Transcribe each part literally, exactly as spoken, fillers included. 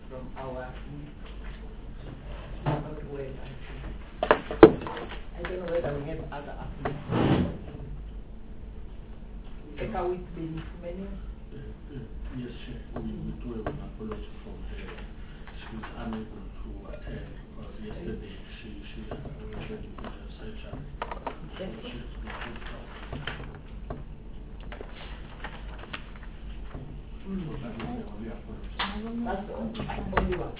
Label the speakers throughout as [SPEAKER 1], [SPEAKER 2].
[SPEAKER 1] from our well, I don't know whether we have other applicants. Eka with the menu?
[SPEAKER 2] Yes, Chair. We, we do have an apology from her. She was unable to attend because yesterday she she had arranged with her surgery. So she has been booked out. Mm. So that is the only apology.
[SPEAKER 1] That's the only one.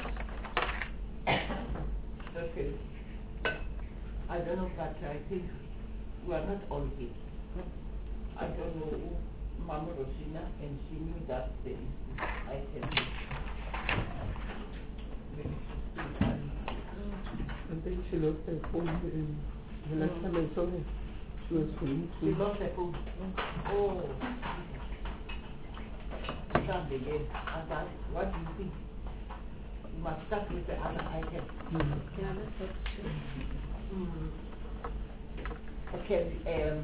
[SPEAKER 1] Okay. I don't know, but I think we are not all here. I don't know who Mama Rosina, and she knew that there is this item.
[SPEAKER 3] I think she lost her phone in the last time I saw her. She was going to.
[SPEAKER 1] She lost her phone. Oh. Start again. And that, what do you think? You must start with the other item.
[SPEAKER 3] Mm.
[SPEAKER 4] Yeah, that's true.
[SPEAKER 1] Mm. Okay, um,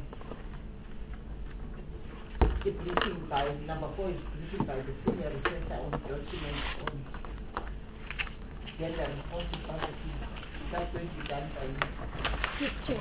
[SPEAKER 1] the briefing by, number four is briefing by the senior researcher on documents on gender responsive budgeting. That's going to be done by you.
[SPEAKER 5] Yes, Chair.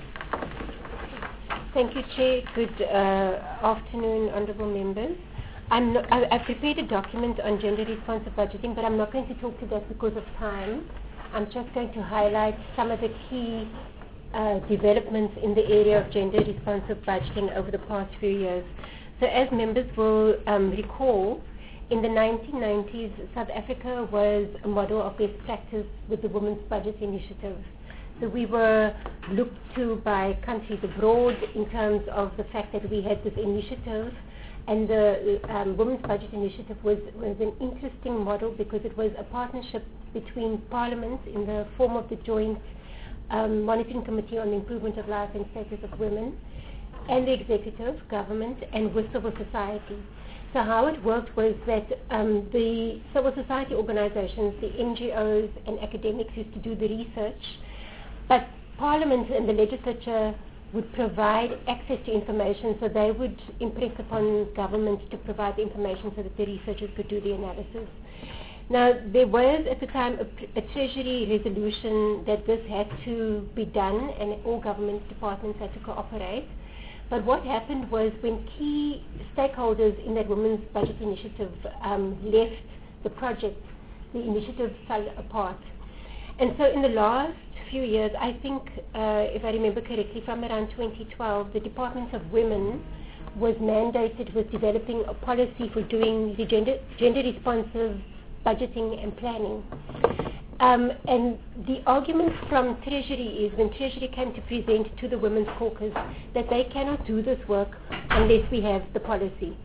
[SPEAKER 1] Okay.
[SPEAKER 5] Thank you, Chair. Good uh, afternoon, honourable members. I'm not, I, I prepared a document on gender responsive budgeting, but I'm not going to talk to that because of time. I'm just going to highlight some of the key uh, developments in the area of gender responsive budgeting over the past few years. So as members will um, recall, in the nineteen nineties, South Africa was a model of best practice with the Women's Budget Initiative. So we were looked to by countries abroad in terms of the fact that we had this initiative. And the um, Women's Budget Initiative was, was an interesting model because it was a partnership between parliaments in the form of the Joint um, Monitoring Committee on the Improvement of Life and Status of Women, and the executive, government, and with civil society. So how it worked was that um, the civil society organizations, the N G Os and academics used to do the research, but Parliament and the legislature would provide access to information, so they would impress upon government to provide the information so that the researchers could do the analysis. Now, there was at the time a, a Treasury resolution that this had to be done and all government departments had to cooperate. But what happened was when key stakeholders in that Women's Budget Initiative um, left the project, the initiative fell apart. And so in the last few years, I think, uh, if I remember correctly, from around twenty twelve, the Department of Women was mandated with developing a policy for doing the gender, gender responsive budgeting and planning. Um, and the argument from Treasury is when Treasury came to present to the Women's Caucus that they cannot do this work unless we have the policy.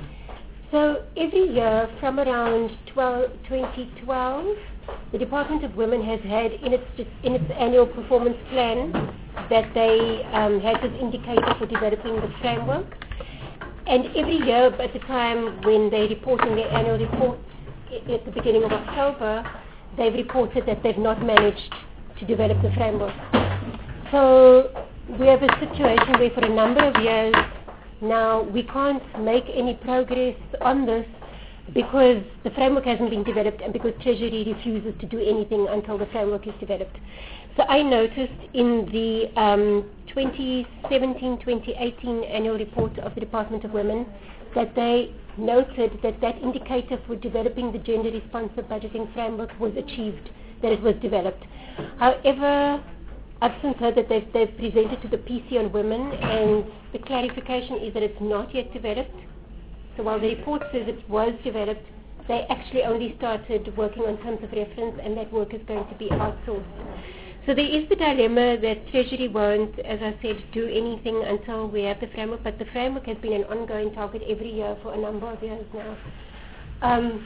[SPEAKER 5] So every year from around twenty twelve, the Department of Women has had in its, in its annual performance plan that they um, had this indicator for developing the framework. And every year at the time when they report in their annual report I- at the beginning of October, they've reported that they've not managed to develop the framework. So we have a situation where for a number of years now we can't make any progress on this because the framework hasn't been developed and because Treasury refuses to do anything until the framework is developed. So I noticed in the um, twenty seventeen twenty eighteen annual report of the Department of Women that they noted that that indicator for developing the gender responsive budgeting framework was achieved, that it was developed. However, I've since heard that they've, they've presented to the P C on Women, and the clarification is that it's not yet developed. So while the report says it was developed, they actually only started working on terms of reference, and that work is going to be outsourced. So there is the dilemma that Treasury won't, as I said, do anything until we have the framework, but the framework has been an ongoing target every year for a number of years now. Um,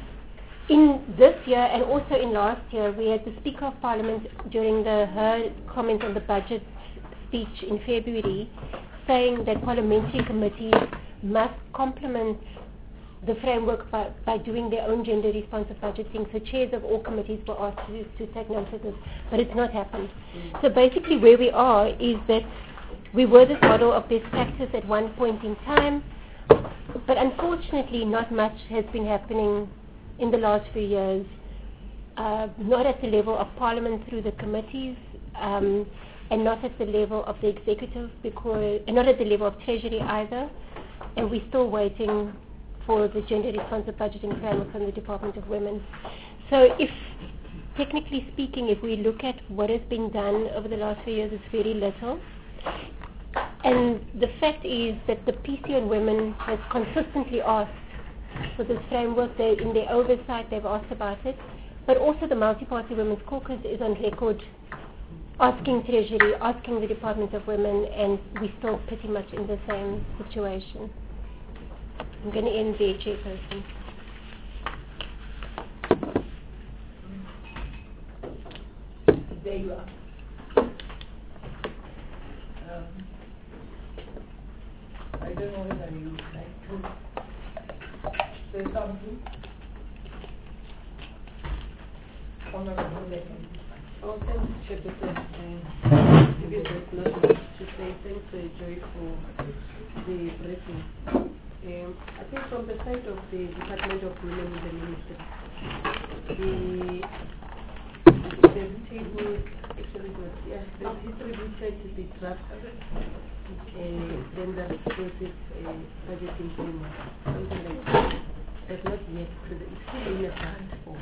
[SPEAKER 5] in this year and also in last year, we had the Speaker of Parliament during the, her comment on the budget speech in February saying that parliamentary committees must complement the framework by, by doing their own gender responsive budgeting. So chairs of all committees were asked to, to take note of this, but it's not happened. Mm. So basically where we are is that we were this model of best practice at one point in time, but unfortunately not much has been happening in the last few years, uh, not at the level of Parliament through the committees, um, and not at the level of the executive, because, and not at the level of Treasury either, and we're still waiting for the gender responsive budgeting framework from the Department of Women. So if, technically speaking, if we look at what has been done over the last few years, it's very little. And the fact is that the P C on Women has consistently asked for this framework. They, in their oversight, they've asked about it. But also the Multi-Party Women's Caucus is on record asking Treasury, asking the Department of Women, and we're still pretty much in the same situation. I'm going to end there, Chairperson.
[SPEAKER 1] There you are. Um, I don't know whether you would like to say something. Honorable Lady.
[SPEAKER 3] Oh, thanks, Chairperson. Uh, maybe there's not much to say. Thanks, uh, Joy, for the briefing. Um, I think from the side of the Department of Women in the Ministry, the the table actually was, yeah, the distributed the draft uh, then the exclusive uh, budgeting framework, something like that. That's not yet, so it's still in a draft form.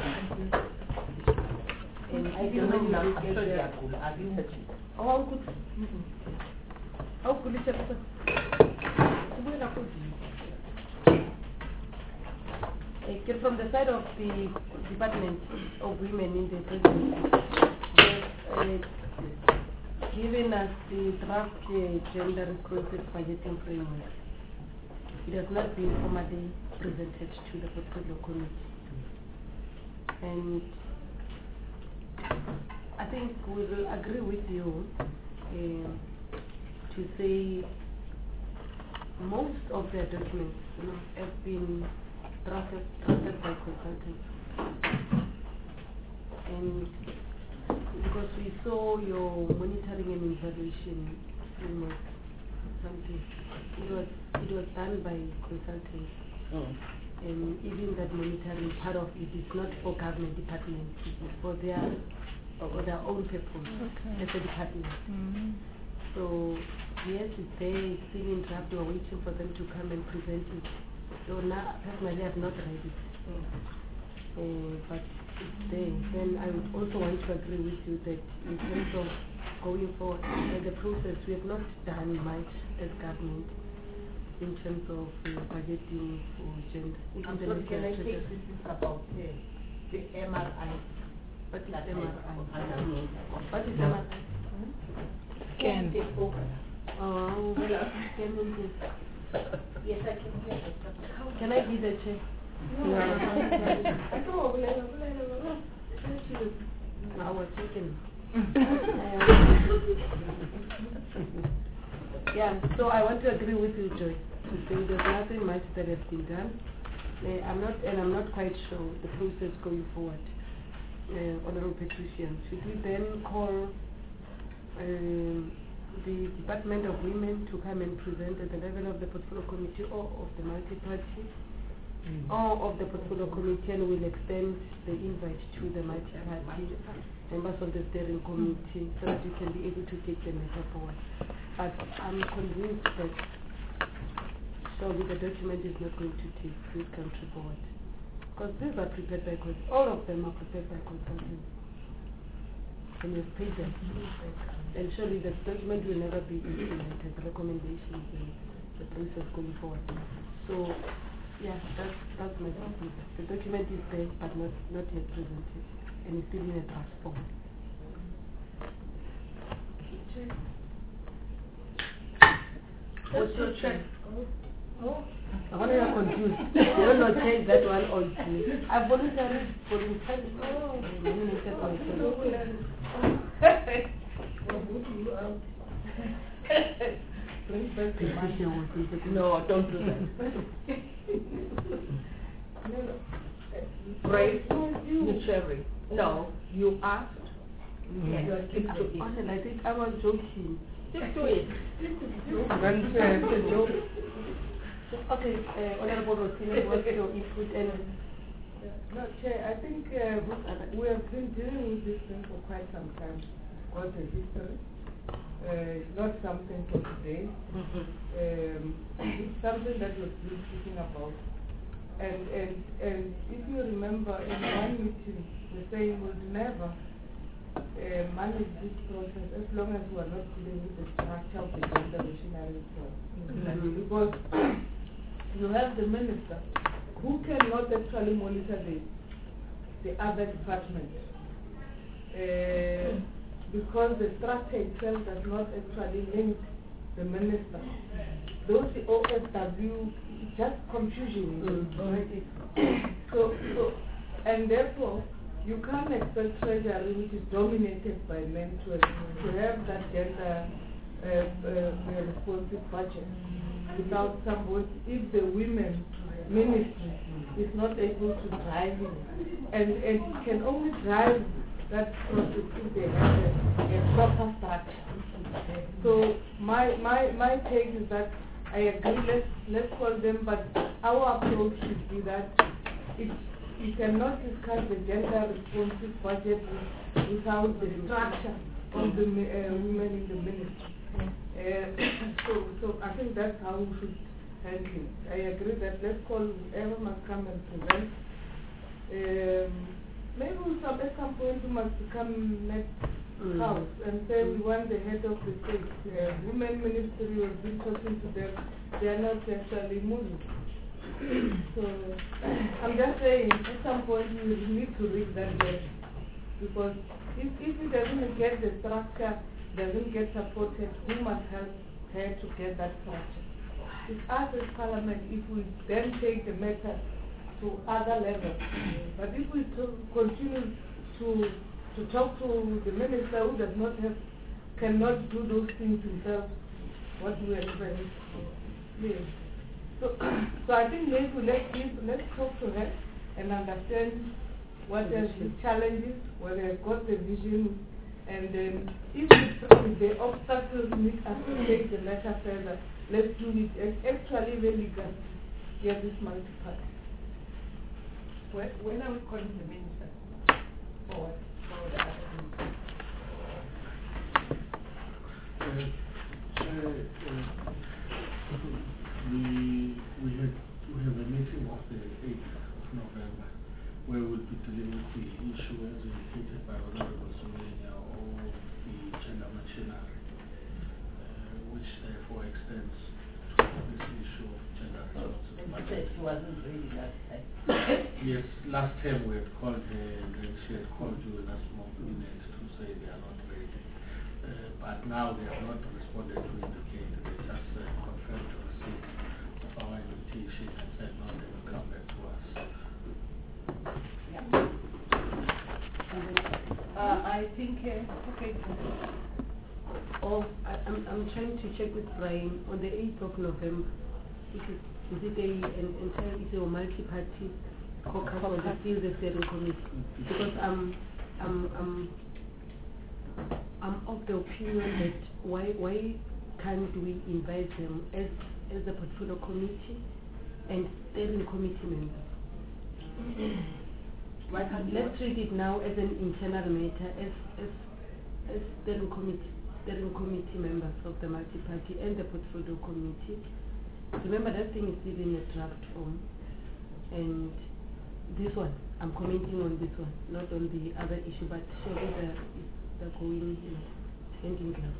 [SPEAKER 3] And
[SPEAKER 1] I don't know now, I'm sorry, I could argue that you.
[SPEAKER 3] Oh, how good. How good is it? Uh, from the side of the Department of Women in the Presidency, they've uh, given us the draft uh, gender responsive budgeting framework. It has not been formally presented to the portfolio committee. And I think we will agree with you uh, to say most of the documents, you know, have been drafted, drafted by consultants. And because we saw your monitoring and evaluation framework, something, it was it was done by consultants.
[SPEAKER 1] Mm.
[SPEAKER 3] And even that monitoring part of it is not for government departments, it is for their for their own purpose
[SPEAKER 5] Okay.
[SPEAKER 3] as a department.
[SPEAKER 5] Mm-hmm.
[SPEAKER 3] So yes, it's there, it's still in draft, we're waiting for them to come and present it. So now personally I've not read it.
[SPEAKER 1] Mm.
[SPEAKER 3] Uh, but it's there. Then I would also want to agree with you that in terms of going forward in the process, we have not done much as government in terms of uh, budgeting for gender.
[SPEAKER 1] I'm sorry, can I take this is about uh, the M R I?
[SPEAKER 3] What is
[SPEAKER 1] That
[SPEAKER 3] M R I?
[SPEAKER 1] I don't know.
[SPEAKER 3] What is M R I?
[SPEAKER 1] Can take over.
[SPEAKER 3] Oh, well, can you do-
[SPEAKER 1] Yes, I can hear it.
[SPEAKER 3] can I be the chair?
[SPEAKER 1] No,
[SPEAKER 3] I
[SPEAKER 1] I
[SPEAKER 3] was thinking. Yeah, so I want to agree with you, Joy, to say there's nothing much that has been done. Uh, I'm not, and I'm not quite sure the process going forward. Uh, Honorable Patricia, should we then call um, the Department of Women to come and present at the level of the Portfolio Committee or of the multi-party, mm. or of the Portfolio Committee, and we'll extend the invite to the multi-party members of the steering committee so that you can be able to take the matter forward. But I'm convinced that surely the document is not going to take this country forward. Because these are prepared by consultants. All of them are prepared by consultants. And you've paid them. And surely the document will never be implemented, the recommendations and the process going forward. So, yeah, that's, that's my statement. The document is there, but not, not yet presented. And it's still in a draft form. What's your check? Oh. I wonder you're confused. You don't know change that one or it's me. I voluntarily voluntarily oh nominated myself.
[SPEAKER 1] No, don't do that. Brave, you cherry. No, you asked.
[SPEAKER 3] Yes.
[SPEAKER 1] You are stick to it.
[SPEAKER 3] And I think I was joking.
[SPEAKER 1] Stick to it.
[SPEAKER 3] That's a joke. Okay, uh, Honorable Rosina, what's your input? And
[SPEAKER 4] No, Chair, I think uh, we have been dealing with this thing for quite some time. Got a history. Uh, it's not something for today. Mm-hmm. um, it's something that we've been speaking about. And, and, and if you remember, in one meeting, we're saying we'll never uh, manage this process as long as we are not dealing with the structure of the gender machinery itself. Mm-hmm. Because you have the minister who cannot actually monitor the, the other department. Uh, because the structure itself does not actually link the minister. Those O S W, just confusion. Mm-hmm. so, so, and therefore, you can't expect treasury, which is dominated by men, to, to have that gender uh, uh, responsive budget without somebody, if the women ministry is not able to drive it, and, and it can only drive that process if they have a, a proper structure. So my, my, my take is that I agree, let's, let's call them, but our approach should be that it, you cannot discuss the gender responsive budget without the structure of the uh, women in the ministry. Uh, so, so I think that's how we should handle it. I agree that let's call whoever must come and present. Um, maybe we some, at some point we must become next mm. house and say we want the head of the state. Uh, women ministry, we've been talking to them, they are not actually moving. So I'm just saying at some point we need to read that letter, because if, if it doesn't get the structure, doesn't get supported, who must help her to get that structure? It's us as Parliament if we then take the matter to other levels. But if we to continue to to talk to the minister who does not have, cannot do those things himself, what we are doing. Yes. So, so I think maybe let's give, let's talk to her and understand what are the challenges, whether they've got the vision. And then if the, the obstacles need us to take the matter further, let's do it. It's actually really good. Yeah, this multi-party.
[SPEAKER 1] When, when are we calling the minister? For what? For the other minister?
[SPEAKER 2] Uh, uh, we, we, had, we have a meeting of the eighth of November where we'll be dealing with the issue as indicated by Honorable Sumenia or the gender machinery, uh, which therefore extends to this issue of gender responsive.
[SPEAKER 1] And you said she wasn't ready last time.
[SPEAKER 2] Yes, last time we had called her and then she had called you in a small minute to say they are not ready. Uh, but now they have not responded to indicate, they just uh, confirmed the receipt of our invitation and said no, they will come back to us.
[SPEAKER 1] Yeah. Uh, I think, uh, okay.
[SPEAKER 3] Oh, I, I'm, I'm trying to check with Brian on the eighth of November. Is it, is it a, an entire, is it a multi-party caucus or is it still the steering committee? Because I'm, I'm, I'm, I'm of the opinion that why, why can't we invite them as, as the portfolio committee and steering committee members?
[SPEAKER 1] Why can't
[SPEAKER 3] Let's treat it now as an internal matter, as, as, as steering committee, steering committee members of the multi-party and the portfolio committee. Remember, that thing is still in a draft form, and this one, I'm commenting on this one, not on the other issue, but surely the, the going, you know, hand in glove.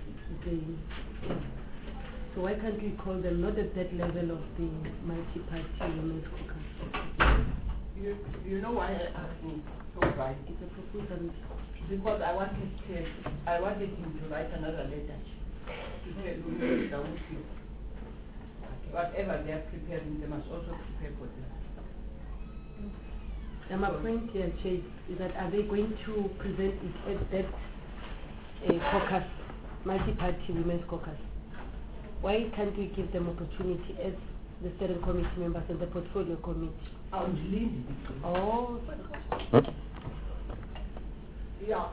[SPEAKER 3] So why can't we call them not at that level of the multi-party women's caucus?
[SPEAKER 1] You, you know why I asked me so right?
[SPEAKER 3] It's a proposal.
[SPEAKER 1] Because I wanted to, I wanted him to write another letter to tell you that whatever they are preparing, they must also prepare for this.
[SPEAKER 3] And my point here, Chase, is that are they going to present it at that uh, caucus, multi-party women's caucus? Why can't we give them opportunity as the steering committee members and the portfolio committee?
[SPEAKER 1] I would leave it.
[SPEAKER 3] Oh.
[SPEAKER 1] Yeah.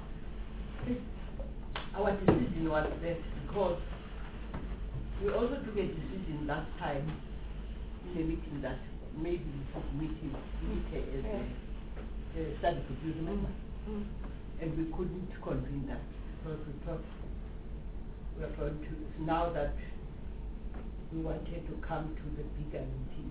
[SPEAKER 1] Our decision was that because we also took a decision last time in a meeting that maybe we should meet him, meet her as a uh, study group, you remember?
[SPEAKER 3] Mm.
[SPEAKER 1] And we couldn't convene that because we thought we are going to, now that we wanted to come to the bigger meeting.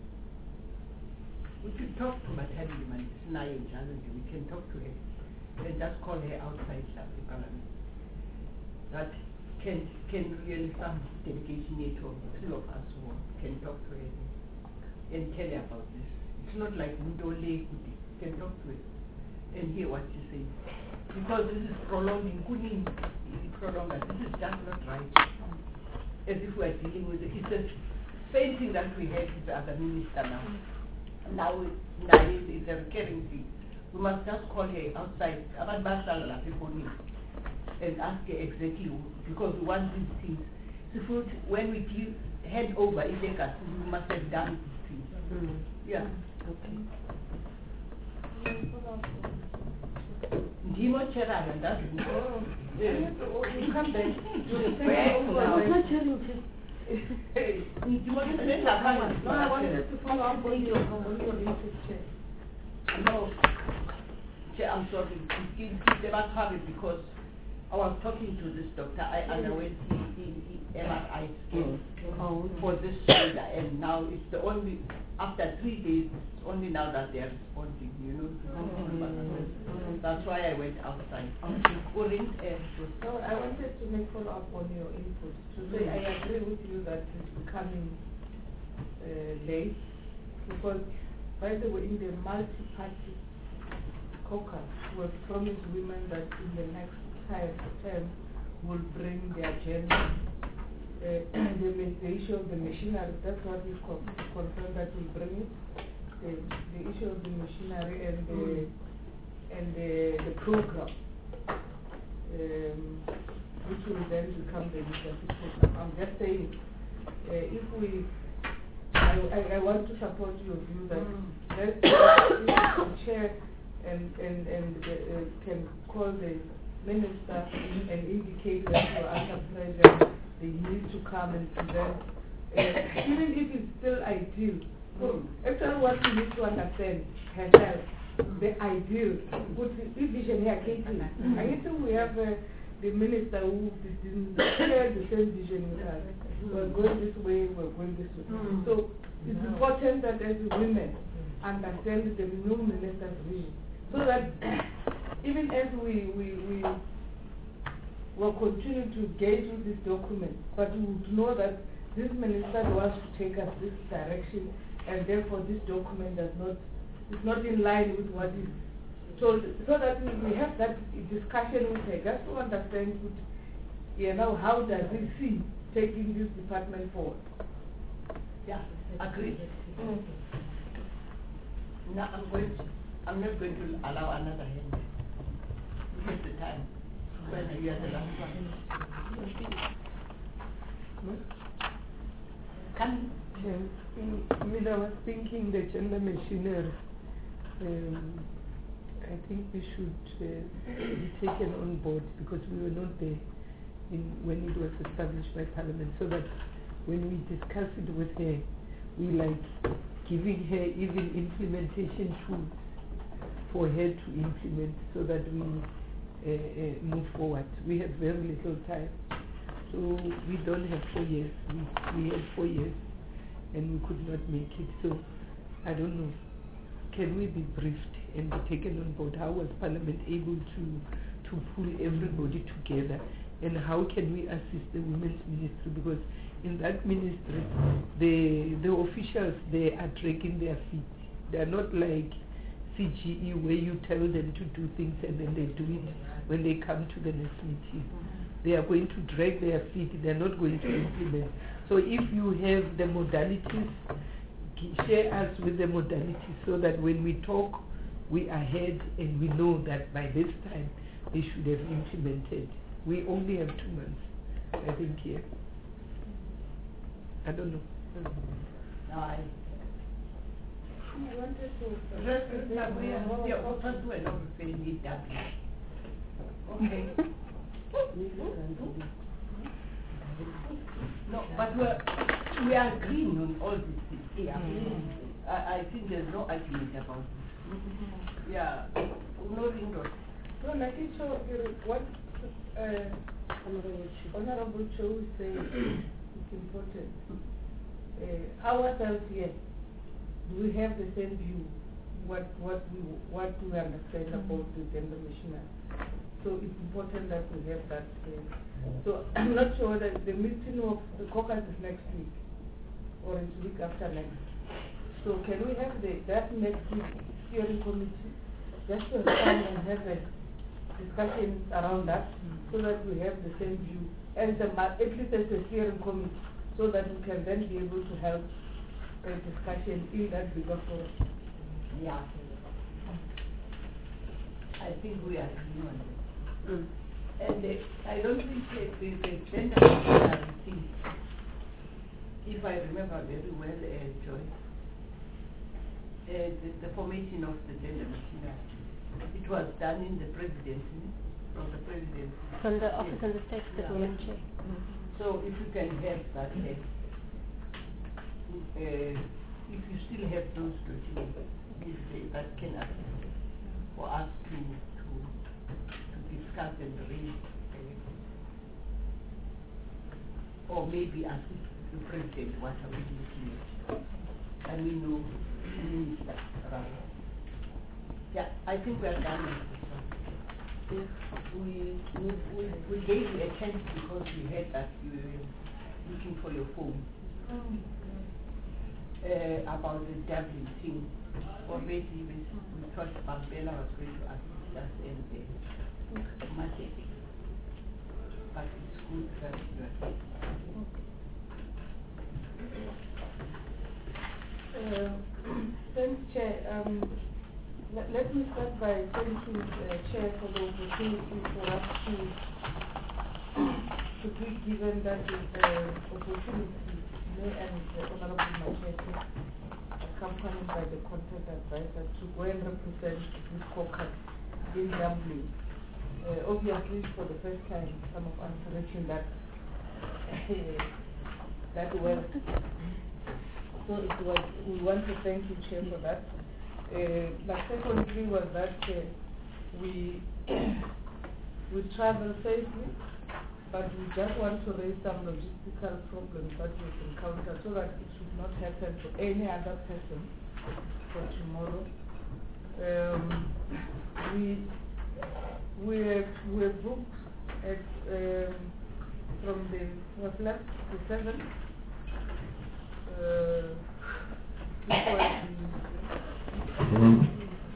[SPEAKER 1] We could talk to Matali Man, Sinai and Challenge, we can talk to her and just call her outside the parliament. That can can really some delegation here to three of us who can talk to her and tell her about this. It's not like Mudole can talk to her and hear what she says. Because this is prolonging, couldn't prolong it. This is just not right. As if we are dealing with it. It's the same thing that we had with the other minister now. Now, now it's a recurring thing. We must just call her outside, about Basala people and ask her exactly, because we want these things. So when we give, hand over, if they can, we must have done these things. Mm. Yeah. Okay. Ndimo Chera, and that's you come back.
[SPEAKER 3] I'm not challenging.
[SPEAKER 1] No,
[SPEAKER 4] I wanted to follow up on your, on your research check.
[SPEAKER 1] No, Chair, I'm sorry. It, it, they must have it because I was talking to this doctor. I underwent the, the, the M R I scan
[SPEAKER 3] Oh.
[SPEAKER 1] for this shoulder, and now it's the only, after three days, it's only now that they are responding, you know.
[SPEAKER 3] Mm-hmm.
[SPEAKER 1] That's why I went outside.
[SPEAKER 3] Okay.
[SPEAKER 4] So I wanted to make follow up on your input. To say I agree with you that it's becoming uh, late because, by the way, in the multi-party caucus, we have promised women that in the next time, term will bring the agenda, uh, the, the issue of the machinery. That's what we con confirmed that will bring it. The, the issue of the machinery and the mm. and the, the program, um, which will then become the legislative program. I'm just saying, uh, if we, I, I, I want to support your view that mm. let's the chair and, and, and uh, can call the minister and indicate that you are under pressure, they need to come and present, uh, even if it's still ideal. So, after what we need to understand herself, the ideal, what the vision here, Katie. I think we have uh, the minister who didn't share the same vision with us. We're going this way, we're going this way. Mm. So it's no. important that as women understand the new minister's vision. So that even as we, we, we will continue to engage with this document, but we would know that this minister wants to take us this direction, and therefore this document does not is not in line with what is told, so that we, we have that discussion with her, just to understand, with, you know, how does he see taking this department forward.
[SPEAKER 1] Yeah, agreed. Mm. Now I'm going to, I'm not going to allow another hand. Because the time when you are the last one. Come.
[SPEAKER 3] Yeah. I mean, I was thinking the gender machinery. Um, I think we should uh, be taken on board because we were not there in, when it was established by Parliament, so that when we discuss it with her, we like giving her even implementation tools for her to implement so that we uh, uh, move forward. We have very little time, so we don't have four years. We, we had four years and we could not make it, so I don't know. Can we be briefed and be taken on board? How was Parliament able to to pull everybody together, and how can we assist the Women's Ministry? Because in that ministry, the the officials, they are dragging their feet. They are not like C G E where you tell them to do things and then they do it when they come to the next meeting. They are going to drag their feet. They are not going to implement. So if you have the modalities, share us with the modalities so that when we talk, we are ahead and we know that by this time they should have implemented. We only have two months, I think, here. I don't know.
[SPEAKER 1] No, I
[SPEAKER 4] I wanted to...
[SPEAKER 1] Okay. No, but we're, we are agreeing on all these things. Yeah. Mm. I, I think there's no argument about it. Mm-hmm. Yeah, no windows.
[SPEAKER 4] No, like it show, what uh, Honorable Cho is saying is important. Uh, ourselves here, do we have the same view? What what we what we understand about the gender machinery? So it's important that we have that. Uh, so I'm not sure that the meeting of the caucus is next week, or it's week after next. So can we have the that next week steering committee just to come and have a discussion around that, so that we have the same view, and the, at least as a steering committee, so that we can then be able to have a discussion in that bigger forum.
[SPEAKER 1] Yeah. I think we are agreeing on that. Mm. And uh, I don't think uh, the, the gender machinery thing, if I remember very well, uh, Joy, uh, the, the formation of the gender machinery, it was done in the presidency, from the presidency.
[SPEAKER 5] From the office of the state government.
[SPEAKER 1] Yeah. Mm-hmm. So if you can have that, uh, uh, if you still have those documents, if they, that can assist for us to to, to discuss and raise, uh, or maybe assist the president what are we looking at. I mean, no minister rather. Yeah, I think we are done with this one. Yes, we, we, we, we gave you a chance because we heard that you were looking for your phone. Oh. Uh, about the Dublin thing. Already we, we thought Bambela was going to assist us in the marketing. But it's good that you are
[SPEAKER 4] here. Uh, thanks, Chair. Um, let, let me start by thanking the uh, Chair for the opportunity for us to, to be given that uh, opportunity, me and the Honorable Machete, accompanied by the content advisor, to go and represent this caucus in Dublin. Uh, obviously, for the first time, some of us are reaching that, uh, that well. So it was, we want to thank you, Chair, for that. Uh, the secondly was that uh, we we travel safely, but we just want to raise some logistical problems that we've encountered so that it should not happen to any other person for tomorrow. Um, we we we booked at um, from the what's left the seventh. Uh, before the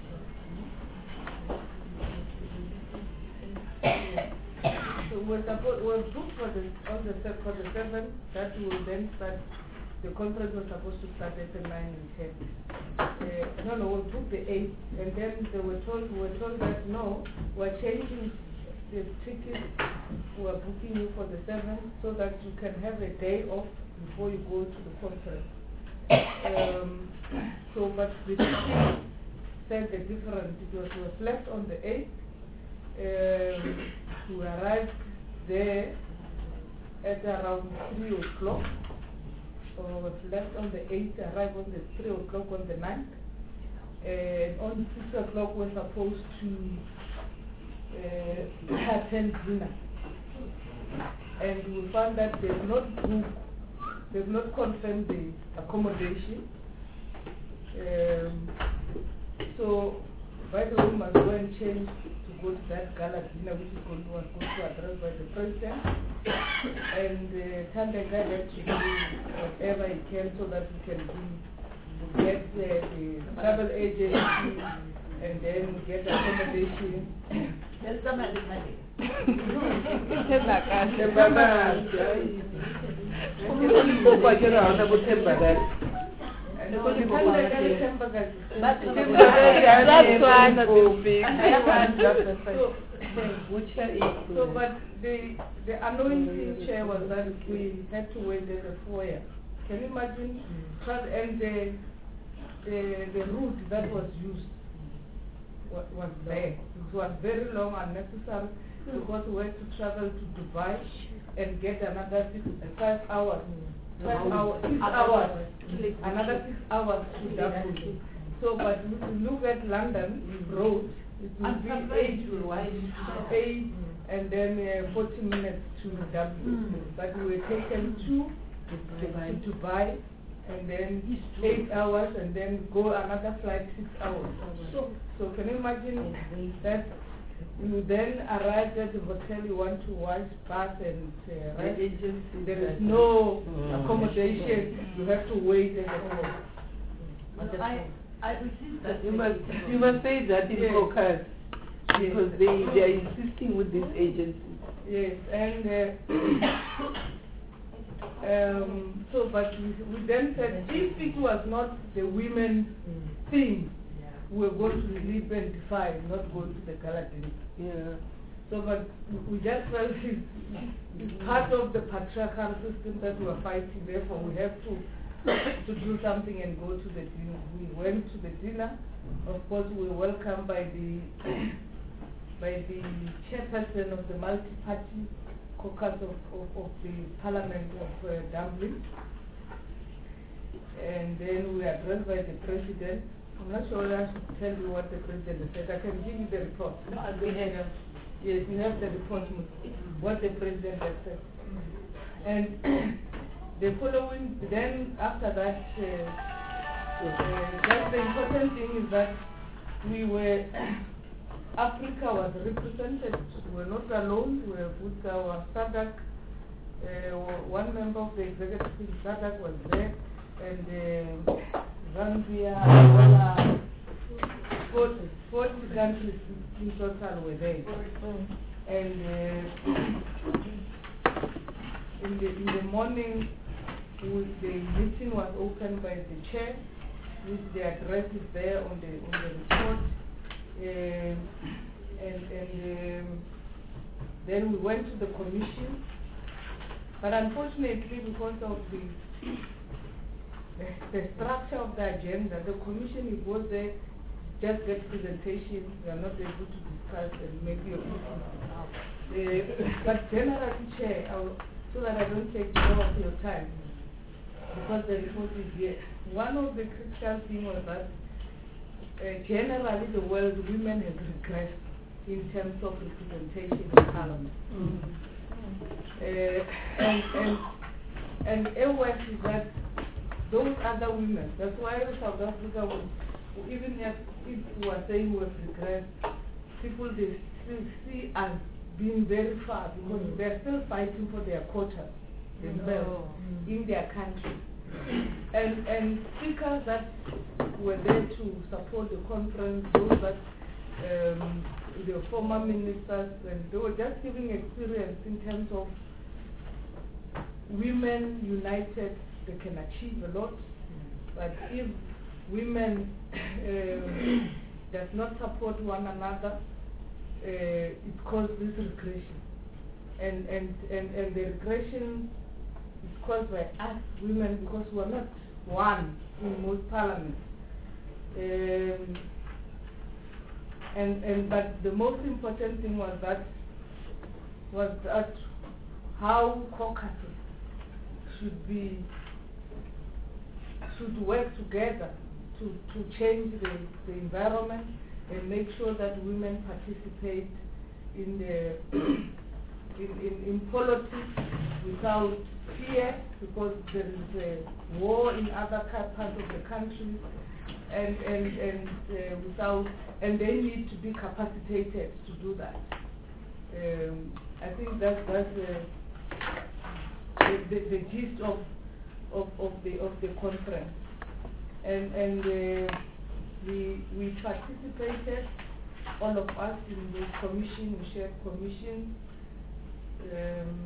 [SPEAKER 4] So we're supposed we're booked for the on the for the seventh. That will then start. The conference was supposed to start at the nine and ten. Uh, no, no, we booked the eighth, and then they were told we were told that no, we're changing the ticket. We're booking you for the seventh so that you can have a day off before you go to the conference. Um, so, but the ticket said the difference. It was, was left on the eighth. Um, we arrived there at around three o'clock. So was left on the eighth, arrived on the three o'clock on the ninth. And on six o'clock we're supposed to uh, attend dinner. And we found that they've not booked, they've not confirmed the accommodation. Um, so by the way, we must go and change to go to that gala dinner which is going to, was going to address by the president. And uh, Tandega had to do whatever he can so that we can do, get uh, the travel agency and then we get accommodation.
[SPEAKER 1] There's somebody money.
[SPEAKER 4] So, but the the annoying thing, Chair, was that we had to wait at the foyer. Can you imagine? And the the the route that was used was, was there. It was very long, unnecessary, because we had to travel to Dubai and get another six, uh, five hours twelve hours, six hours, another six hours to Dublin. So, but if you look at London road, it will
[SPEAKER 1] And
[SPEAKER 4] be
[SPEAKER 1] sometimes
[SPEAKER 4] eight,
[SPEAKER 1] you'll wind
[SPEAKER 4] eight, and then uh, forty minutes to Dublin. But we were taken two to Dubai, and then eight hours, and then go another flight six hours. So, so can you imagine that you then arrive at the hotel, you want to wash, bath, and uh, rest. There is no accommodation. You have to wait at the hotel.
[SPEAKER 1] But I, I received that.
[SPEAKER 6] You must, you must say that in
[SPEAKER 4] Yes.
[SPEAKER 6] focus, because they, they are insisting with these agencies.
[SPEAKER 4] Yes, and uh, um, so, but we, we then said if it was not the women thing, we were going to sleep and defy, not go to the gala dinner.
[SPEAKER 6] Yeah.
[SPEAKER 4] So, but we just felt it's, it's part of the patriarchal system that we are fighting. Therefore, we have to to do something and go to the dinner. We went to the dinner. Of course, we were welcomed by the by the chairperson of the multi-party caucus of, of, of the Parliament of uh, Dublin. And then we were addressed by the president. I'm not sure I should tell you what the president said. I can give you the report.
[SPEAKER 1] No, I don't have.
[SPEAKER 4] Yes, you have the report, what the president has said. And the following, then after that, uh, uh, just the important thing is that we were, Africa was represented. We were not alone. We were with our SADC. Uh, one member of the executive team, SADC, was there, and uh, Zambia, Angola, forty, forty countries in total were there. And uh, in the in the morning, we, the meeting was opened by the chair, with the address is there on the on the report. Uh, and and um, then we went to the commission, but unfortunately, because of the the, the structure of the agenda, the commission, it was there, just get presentation, we are not able to discuss and make your uh, but generally, Chair, I will, so that I don't take more of your time, because the report is here. One of the critical things was that uh, generally the world women have regressed in terms of representation in Parliament. Mm-hmm. uh, and and and A W E S is that those other women, that's why South Africa was, even if, if we are saying we have regressed, people they still see us being very far, because mm. they're still fighting for their quotas themselves mm. in their country. And and speakers that were there to support the conference, those that um, the former ministers, and they were just giving experience in terms of women united, they can achieve a lot. But if women um, does not support one another, uh, it causes this regression. And, and, and, and the regression is caused by us women, because we are not one in most parliaments. Um, and, and, but the most important thing was that, was that how caucuses should be, should work together to, to change the, the environment and make sure that women participate in the in, in, in politics without fear, because there is a war in other parts of the country, and and and uh, without and they need to be capacitated to do that. Um, I think that's that's uh, the, the the gist of of of the of the conference, and and uh, we we participated, all of us, in the commission, we shared commission. Um,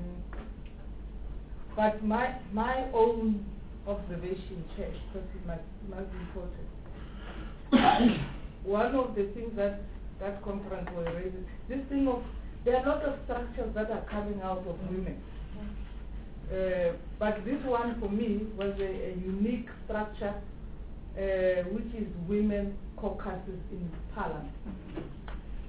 [SPEAKER 4] but my my own observation, Chair, because it must, it must be important. One of the things that that conference was raising, this thing of, there are a lot of structures that are coming out of women. Uh, but this one for me was a, a unique structure, uh, which is women caucuses in Parliament,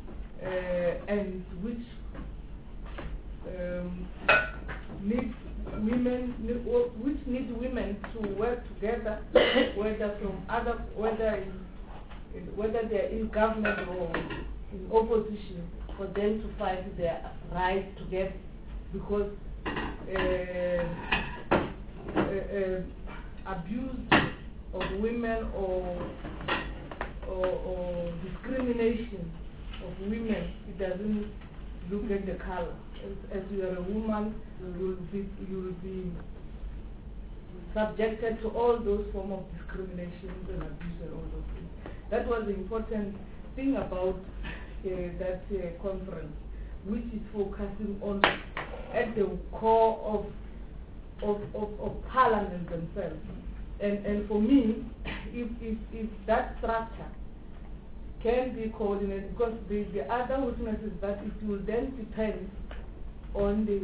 [SPEAKER 4] uh, and which um, needs women, ne- wo- which need women to work together, whether from other, whether in, in, whether they're in government or in opposition, for them to fight their rights together, because uh, uh, uh, abuse of women or, or or discrimination of women, it doesn't look at the color. As, as you are a woman, you will be you will be subjected to all those forms of discrimination and abuse and all those things. That was the important thing about uh, that uh, conference, which is focusing on at the core of of, of, of Parliament themselves. And and for me, if if, if that structure can be coordinated, because the, the other weakness is that it will then depend on the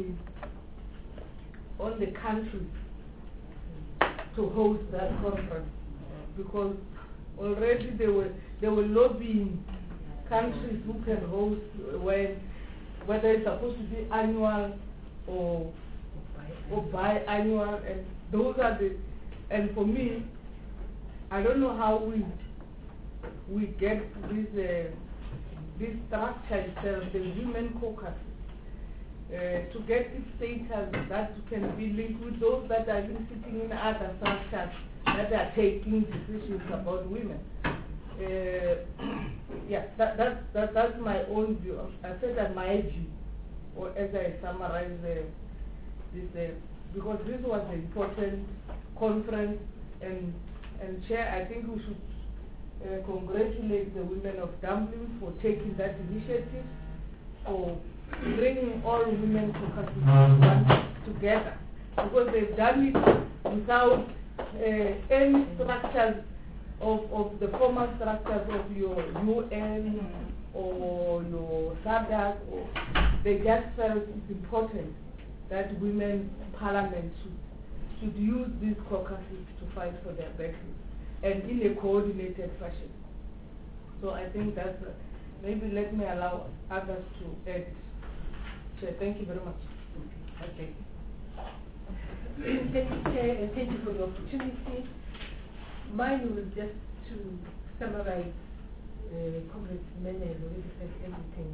[SPEAKER 4] on the country to host that conference, because already they were they were lobbying countries who can host when whether it's supposed to be annual or or biannual, and those are the and for me, I don't know how we we get this uh, this structure itself, the women caucus, uh, to get its status that can be linked with those that are even sitting in other structures that are taking decisions about women. Uh, yeah, that, that's that, that's my own view. I said that my view, or as I summarize uh, this, uh, because this was an important conference, and and chair, I think we should uh, congratulate the women of Dublin for taking that initiative, for bringing all women to together, because they've done it without uh, any structures of, of the formal structures of your U N or your SADC. Or they just felt it's important that women parliament should should use these caucuses to fight for their battles, and in a coordinated fashion. So I think that's, uh, maybe let me allow others to add. Chair, thank you very much.
[SPEAKER 3] Okay.
[SPEAKER 7] Thank you, Chair, and thank you for the opportunity. Mine was just to summarize, uh, Comrade Mene has already said everything.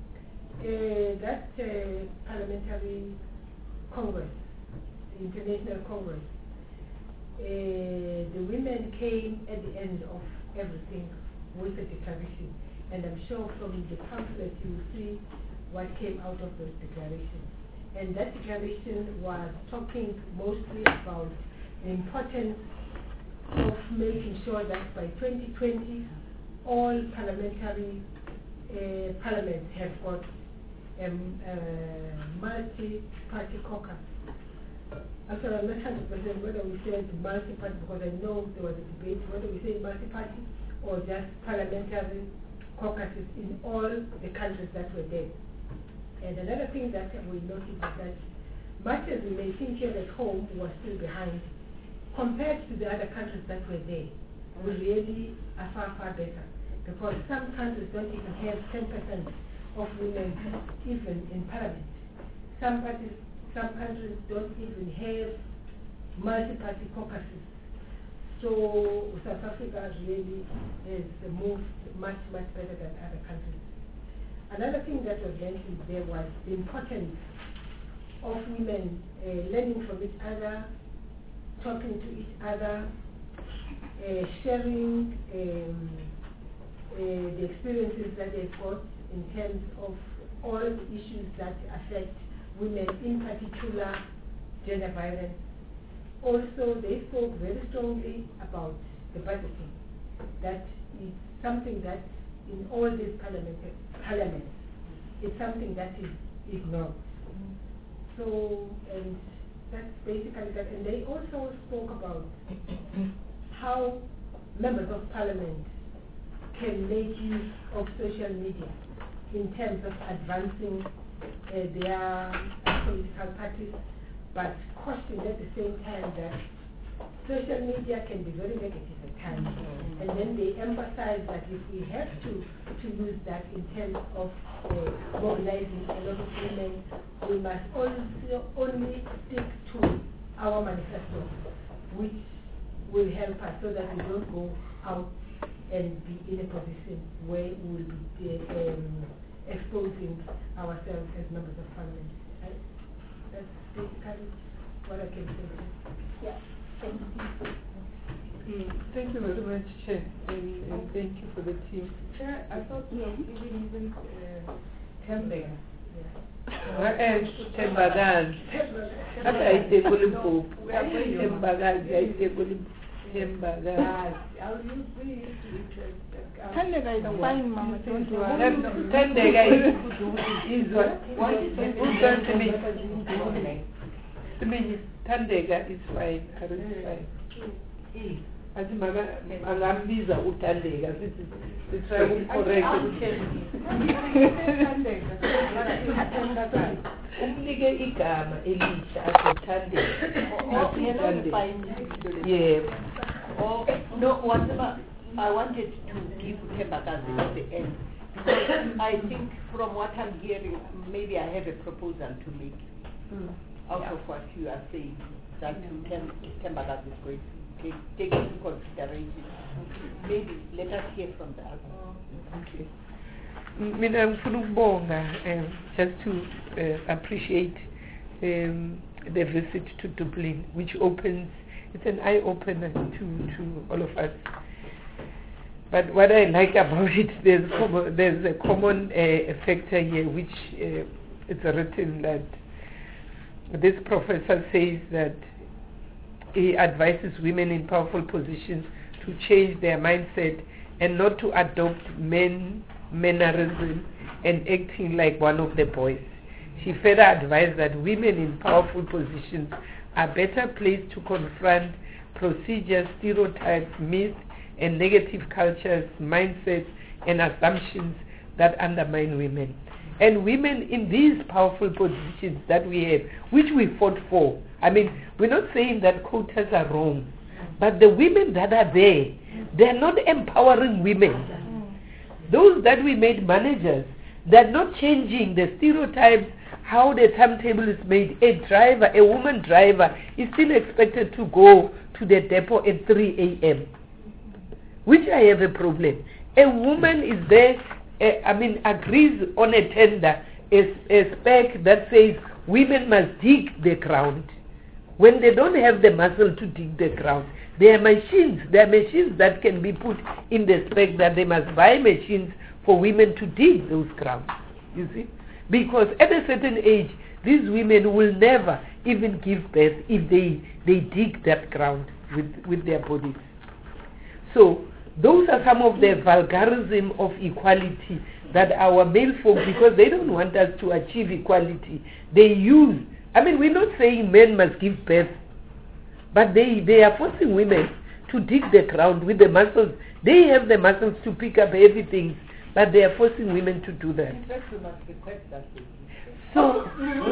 [SPEAKER 7] Uh, that uh, parliamentary congress, International Congress, uh, the women came at the end of everything with a declaration, and I'm sure from the pamphlet you will see what came out of those declarations. And that declaration was talking mostly about the importance of making sure that by twenty twenty all parliamentary uh, parliaments have got a um, uh, multi-party caucus. Actually, I'm not one hundred percent whether we said multi-party, because I know there was a debate whether we say multi-party or just parliamentary caucuses in all the countries that were there. And another thing that we noticed is that much as we may think here at home, we were still behind, compared to the other countries that were there, we really are far, far better. Because some countries don't even have ten percent of women even in parliament. Some parties Some countries don't even have multi-party caucuses. So South Africa really has moved much, much better than other countries. Another thing that was mentioned there was the importance of women uh, learning from each other, talking to each other, uh, sharing um, uh, the experiences that they've got in terms of all the issues that affect women, in particular gender violence. Also, they spoke very strongly about the budgeting. That is something that in all these parliament- parliaments is something that is ignored. Mm-hmm. So, and that's basically that. And they also spoke about how members of parliament can make use of social media in terms of advancing Uh, their uh, political parties, but caution at the same time that social media can be very negative at times. And then they emphasize that if we have to, to use that in terms of uh, mobilizing a lot of women, we must also only stick to our manifesto, which will help us so that we don't go out and be in a position where we will be uh, um, exposing ourselves as members of parliament. Right? That's basically what I can say. Yeah, thank you.
[SPEAKER 6] Mm, thank you very much, Chair, and, and thank you for the team.
[SPEAKER 4] Chair, I thought you know, even even uh, Tembega.
[SPEAKER 6] Tembagazi. Aka ayiteko Limpopo. Tembagazi ayiteko Limpopo. Tembagazi.
[SPEAKER 4] I'll use the
[SPEAKER 3] Tandega is fine, Mama. Don't worry.
[SPEAKER 6] Tandega is what? Who's going to me? To me, Tandega is fine. Karo is fine. Athi maka angambiza uThandeka sithi sitry ucorrect umnike igama elisha athuthandeka yebo.
[SPEAKER 1] Oh, no, whatever. I wanted to give Tembagazi at the end because I think from what I'm hearing, maybe I have a proposal to make mm. out yeah. of what you are saying that Tem- Tembagazi is going to take, take into consideration. Okay. Maybe let us hear from the other.
[SPEAKER 6] Okay. Mina ngifuna ukubonga um, just to uh, appreciate um, the visit to Dublin, which opens, it's an eye opener to, to all of us. But what I like about it, there's, com- there's a common uh, factor here, which uh, it's written that this professor says that he advises women in powerful positions to change their mindset and not to adopt men mannerism and acting like one of the boys. She further advised that women in powerful positions are better placed to confront procedures, stereotypes, myths, and negative cultures, mindsets, and assumptions that undermine women. And women in these powerful positions that we have, which we fought for, I mean, we're not saying that quotas are wrong, but the women that are there, they're not empowering women. Those that we made managers, they're not changing the stereotypes, how the timetable is made. A driver, a woman driver, is still expected to go to the depot at three a.m., which I have a problem. A woman is there, uh, I mean, agrees on a tender, a, a spec that says women must dig the ground. When they don't have the muscle to dig the ground, there are machines, there are machines that can be put in the spec that they must buy machines for women to dig those grounds, you see. Because at a certain age, these women will never even give birth if they, they dig that ground with, with their bodies. So, those are some of the vulgarism of equality that our male folk, because they don't want us to achieve equality, they use. I mean, we're not saying men must give birth, but they, they are forcing women to dig the ground with the muscles. They have the muscles to pick up everything, but they are forcing women to do that.
[SPEAKER 1] In fact, we must request that.
[SPEAKER 6] So,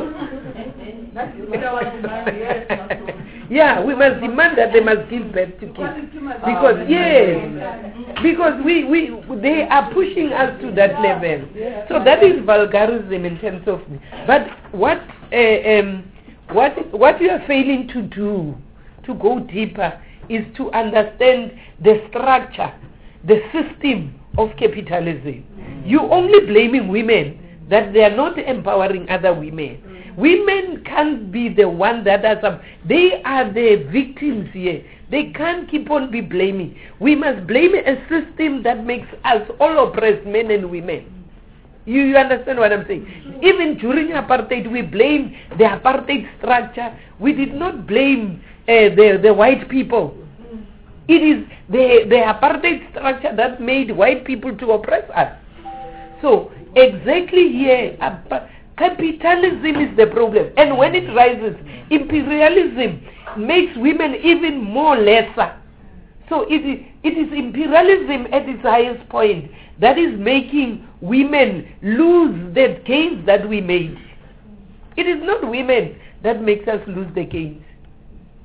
[SPEAKER 6] yeah, we must demand that they must give birth to kids. Because, yes, because we, we, they are pushing us to that level. So that is vulgarism in terms of, but what, uh, um, what, what you are failing to do, to go deeper, is to understand the structure, the system of capitalism. You only blaming women that they are not empowering other women. Mm. Women can't be the one that are some, they are the victims here. They can't keep on be blaming. We must blame a system that makes us all oppressed, men and women. You, you understand what I'm saying? Mm. Even during apartheid, we blamed the apartheid structure. We did not blame uh, the, the white people. Mm. It is the, the apartheid structure that made white people to oppress us. So, exactly here, uh, capitalism is the problem. And when it rises, imperialism makes women even more lesser. So it is, it is imperialism at its highest point that is making women lose the gains that we made. It is not women that makes us lose the gains.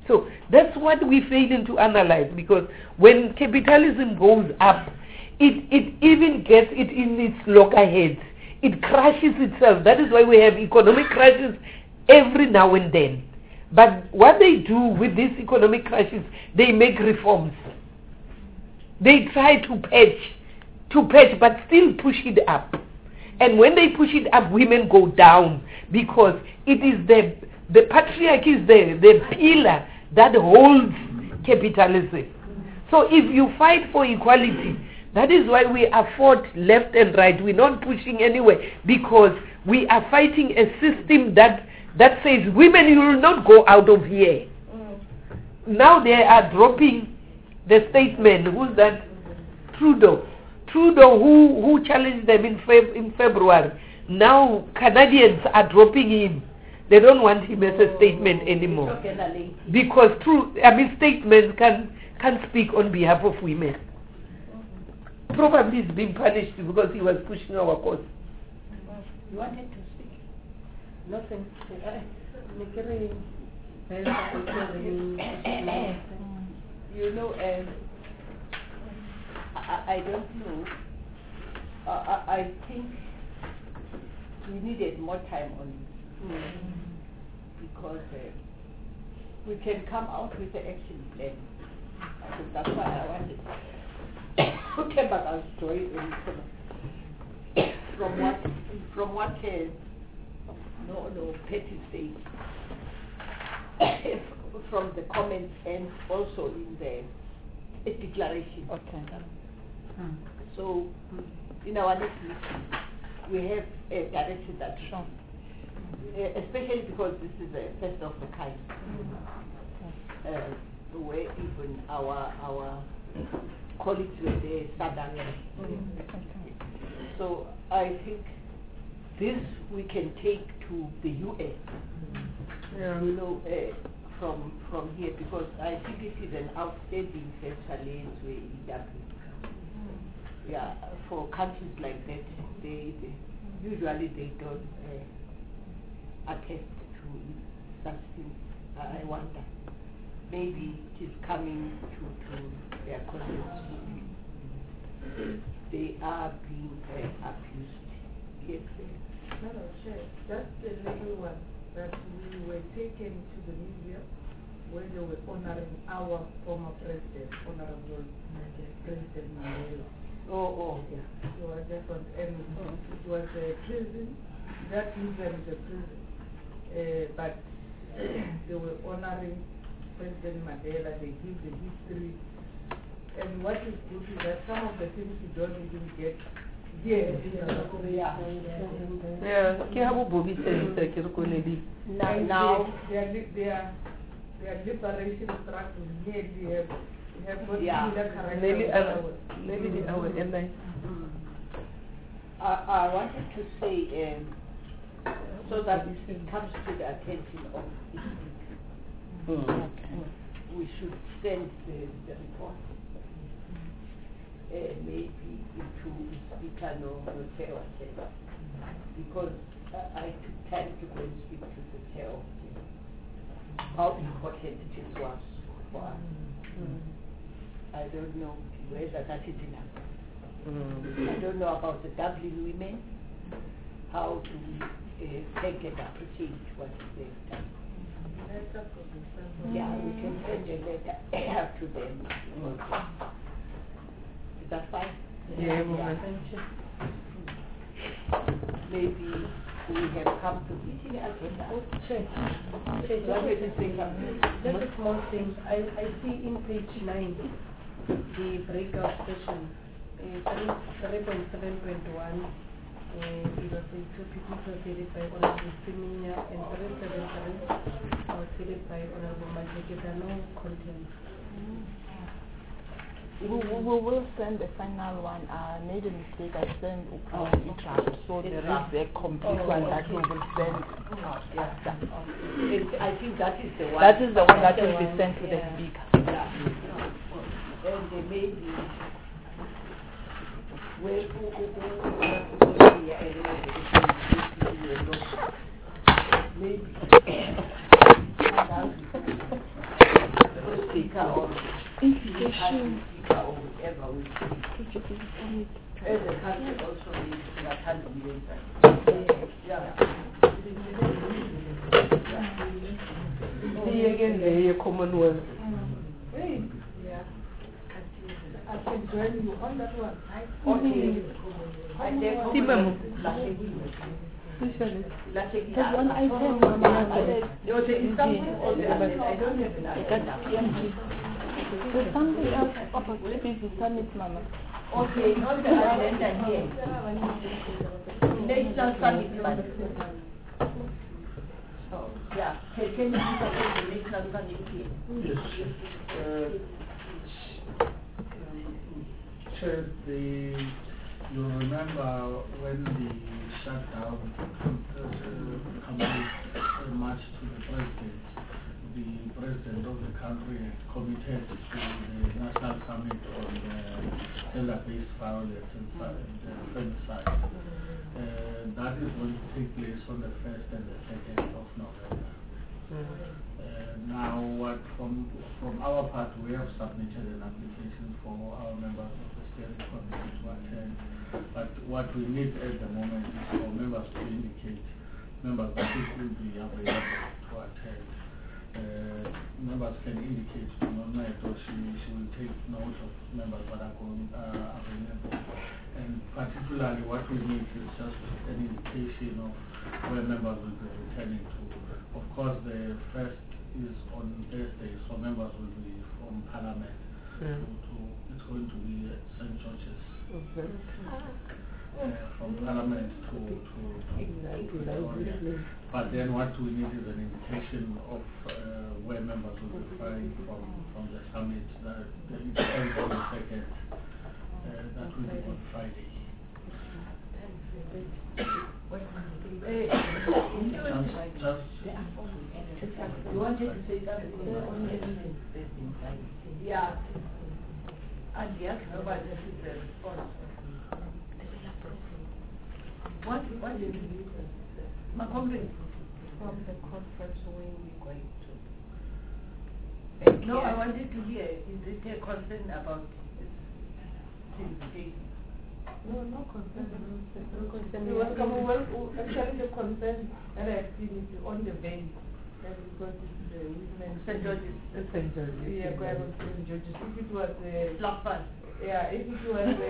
[SPEAKER 6] So that's what we fail to analyze, because when capitalism goes up, it, it even gets it in its loggerheads. It crashes itself. That is why we have economic crashes every now and then. But what they do with these economic crashes, they make reforms. They try to patch, to patch, but still push it up. And when they push it up, women go down, because it is the the patriarchy is the, the pillar that holds capitalism. So if you fight for equality, that is why we are fought left and right. We're not pushing anywhere, because we are fighting a system that that says, women, you will not go out of here. Mm. Now they are dropping the statement. Who's that? Trudeau. Trudeau, who, who challenged them in, Feb- in February. Now Canadians are dropping him. They don't want him as a statement anymore. Because true, I mean, statements can, can speak on behalf of women. Probably he's being punished because he was pushing our cause.
[SPEAKER 1] You wanted to speak?
[SPEAKER 3] Nothing.
[SPEAKER 1] You know, um, I, I don't know. Uh, I, I think we needed more time on it. Mm. Because uh, we can come out with an action plan. I think that's why I wanted to come back our story from what from what uh, no no Petty said from the comments and also in the uh, declaration.
[SPEAKER 8] Okay.
[SPEAKER 1] Hmm. So in our next meeting we have a direction that
[SPEAKER 8] sure.
[SPEAKER 1] Uh, especially because this is a first of the kind, mm-hmm. uh, where even our our colleagues were there, Southern. Mm-hmm. So I think this we can take to the U S, mm-hmm. yeah. you know, uh, from from here, because I think it is an outstanding first challenge where E W. Mm-hmm. Yeah, for countries like that, they, they usually they don't. Uh, attest to such things. I wonder. Maybe it is coming to, to their conscience. They are being uh, abused. Yes.
[SPEAKER 4] No, no, sure. That's the little one that we were taken to the museum where they were honoring our former president, Honorable President Mandela.
[SPEAKER 1] Oh, oh, yeah.
[SPEAKER 4] So I just want, and oh. It was a prison. That museum is a prison. Uh, but uh, they were honoring President Mandela, they give the history. And what is good is that some of the things you don't even get here in South Korea.
[SPEAKER 1] Now, now
[SPEAKER 4] their, their, their liberation struggle nearly have, have got
[SPEAKER 1] yeah.
[SPEAKER 4] similar character.
[SPEAKER 1] Mm. I, I wanted to say, um, so that it comes to the attention of the speaker. Mm. Okay. We should send the, the report, uh, maybe into Speaker no chair or chair, because uh, I took time to go and speak to the chair of the, how important it is was for us. Mm. I don't know whether that is enough. Mm. I don't know about the Dublin women, how to Uh, thank and appreciate what they've done. Mm-hmm. Yeah, we can send a letter to them. Okay. Is that fine?
[SPEAKER 6] Yeah,
[SPEAKER 1] yeah. Maybe we have come to meeting agenda.
[SPEAKER 3] Oh, check. Check.
[SPEAKER 1] What do you think?
[SPEAKER 3] Just a small thing. I, I see in page nine the breakout session, uh, three point seven point one. Uh, it was the two people headed by Honorable Siminya and three seventy-three was headed by Honorable Majeke. There are no contents.
[SPEAKER 8] Mm. We, we, we will send the final one. I made a mistake. I sent
[SPEAKER 1] oh,
[SPEAKER 8] a draft, so there is a complete
[SPEAKER 1] oh,
[SPEAKER 8] one
[SPEAKER 1] okay.
[SPEAKER 8] that we will send
[SPEAKER 1] oh, yeah. after. Okay. I think that is the one.
[SPEAKER 8] That is the one that will be
[SPEAKER 1] one.
[SPEAKER 8] sent to
[SPEAKER 1] yeah.
[SPEAKER 8] the speaker.
[SPEAKER 1] Yeah. And there may be where who who who maybe speaker or
[SPEAKER 8] Invitation.
[SPEAKER 1] speaker or whatever we as a country also we attend the meeting. Yeah.
[SPEAKER 6] See again the Commonwealth.
[SPEAKER 4] Hey, yeah. I can join you on that one.
[SPEAKER 1] Okay. And then
[SPEAKER 6] Timamo.
[SPEAKER 8] There's one item, Mama.
[SPEAKER 1] No, there is something on the agenda. I don't have an agenda.
[SPEAKER 8] There's something else about busy summit, Mama.
[SPEAKER 1] Okay, on the agenda here. National Summit Fund. Oh, yeah. Can, can you give us the National Summit here?
[SPEAKER 2] Yes. Uh, Chair, the, you remember when the shutdown uh, companies uh, marched to the president, the president of the country had committed to the National Summit on uh, gender-based violence and, and uh, femicide. Uh, that is going to take place on the first and the second of November. Uh, now, what from from our part, we have submitted an application for our members of the steering committee to attend. But what we need at the moment is for members to indicate members that it will be available to attend. Uh, members can indicate to nominate or she, she will take note of members that are going, uh, available. And particularly what we need is just an indication of where members will be returning to. Of course, the first is on Thursday, so members will be from Parliament.
[SPEAKER 6] Mm.
[SPEAKER 2] To, to, it's going to be at Saint George's.
[SPEAKER 6] Okay.
[SPEAKER 2] Uh, from Parliament to, to, to, to the audience. But then what we need is an indication of uh, where members will be flying from, from the summit. That the ends on the second. Uh, that will be on Friday.
[SPEAKER 1] Hey,
[SPEAKER 2] Just, just
[SPEAKER 1] you wanted to say something? Yeah. And yes, nobody has a response. What, what is it? My complaint from the conference where we're going to. No, I wanted to hear, is it a concern about this?
[SPEAKER 4] No, no concern. No concern. It was Commonwealth, actually the concern that I have seen is on the bench. That because it's the women.
[SPEAKER 1] Saint George's.
[SPEAKER 6] Saint George's.
[SPEAKER 4] Yeah, quite on Saint George's. If it was the...
[SPEAKER 1] Block fund.
[SPEAKER 4] Yeah, if it was the...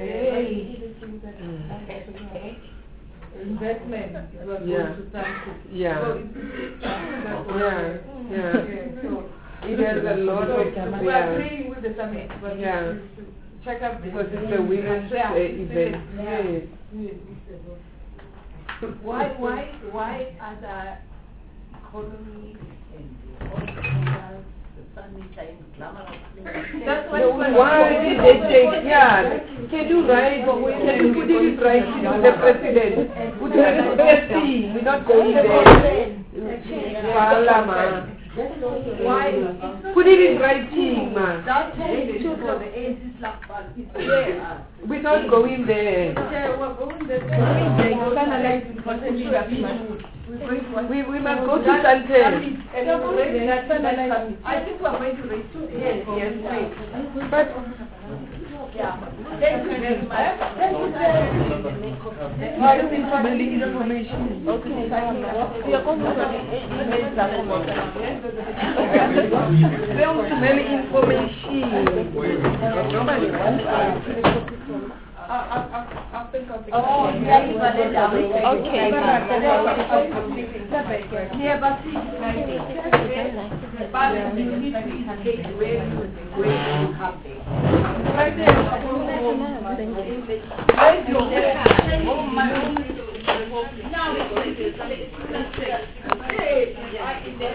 [SPEAKER 4] investment, it was
[SPEAKER 6] Yeah.
[SPEAKER 4] going to something.
[SPEAKER 6] Yeah.
[SPEAKER 4] So it's, that's what
[SPEAKER 6] Yeah,
[SPEAKER 4] I-
[SPEAKER 6] yeah.
[SPEAKER 4] yeah. So
[SPEAKER 6] It has a lot
[SPEAKER 4] so
[SPEAKER 6] of,
[SPEAKER 4] we are
[SPEAKER 6] yeah.
[SPEAKER 4] agreeing with the summit, but
[SPEAKER 6] Yeah.
[SPEAKER 4] we should check up the
[SPEAKER 6] Because it's a women's uh, event.
[SPEAKER 4] Yeah.
[SPEAKER 6] Yes.
[SPEAKER 4] Yes, it's a vote.
[SPEAKER 1] Why, why, why other economies and entrepreneurs, the sunshine, glamour, that's
[SPEAKER 6] No, why did they take, yeah, can you write, can you put it in writing to the president? Put it in writing, we're not going there. Parliament.
[SPEAKER 1] Why?
[SPEAKER 6] Put it in writing, ma.
[SPEAKER 1] That is for the A C Slap Fund. It's there.
[SPEAKER 6] We're not going there.
[SPEAKER 1] Yeah, we're going there. We're going to
[SPEAKER 6] We, we must go to Santel.
[SPEAKER 1] I think we're going to raise two. Yes, yes,
[SPEAKER 6] But
[SPEAKER 1] yeah. Thank you very much.
[SPEAKER 6] what is this mailing information?
[SPEAKER 8] Okay, we are going to email that
[SPEAKER 6] Don't mail information. Normally.
[SPEAKER 4] I'll think of it.
[SPEAKER 1] Oh, yeah, you are there.
[SPEAKER 8] Okay.
[SPEAKER 1] Yeah, but see, but you need to indicate where you where you have there.
[SPEAKER 4] Right there.
[SPEAKER 1] Where's your